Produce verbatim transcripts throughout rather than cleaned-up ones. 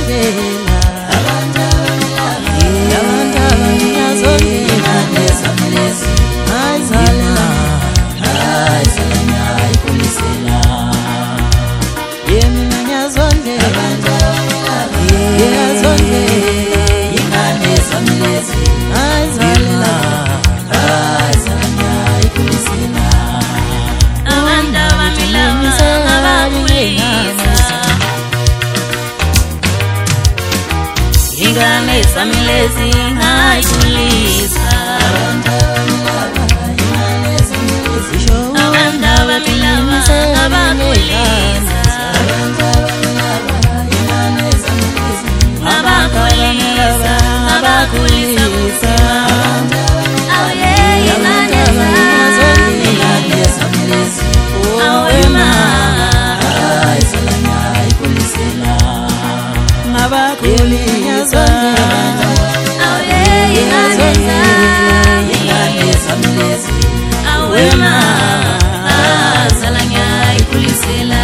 ngiyazondela abantu abami ngiyazondela nezamlezi ayizalela ayizalela ayikulisela yena ngiyazondela abantu ngiyazondela ingane zamlezi ayizalela ayizalela ayikulisela abantu abami laba abakulisa ingane zamlezi ayikulisa abantu abami laba abakulisa abakulisa abakulisa awe ingane zamlezi awema ayizalela ayikulisela mabakulisa awe ingane zamlezi awema azalanya ikulisela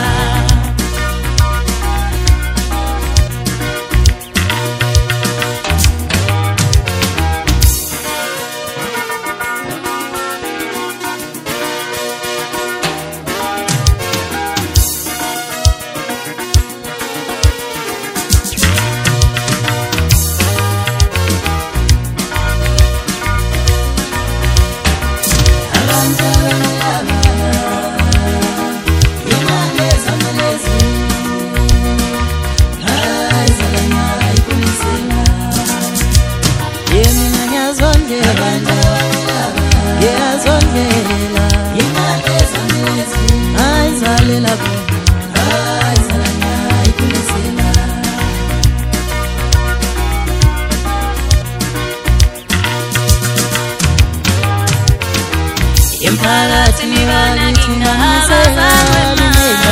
emphakathini banakinga abazalwana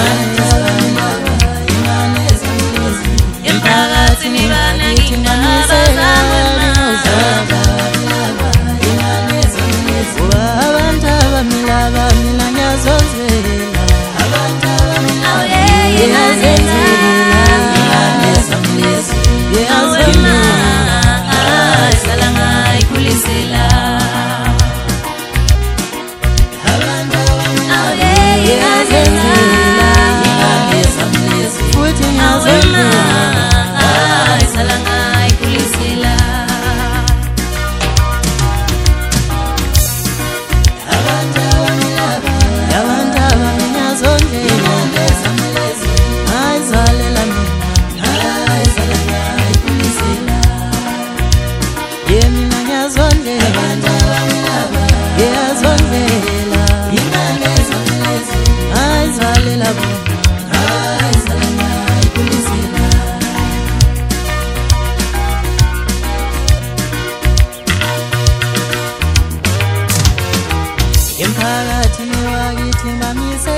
emphakathini banakinga abazalwana abantu abami laba mina ngiyazondela abantu abami laba awema azalanga ikulisela futhi awema azalanga ikulisela abantu abami ngiyazondela ayizalela mina ayizalela ayikulisela yena ngiyazondela ngiyazondela ingane zamlezi ayizalela ayizalela ayikulisela emphakathini wakithi ngamise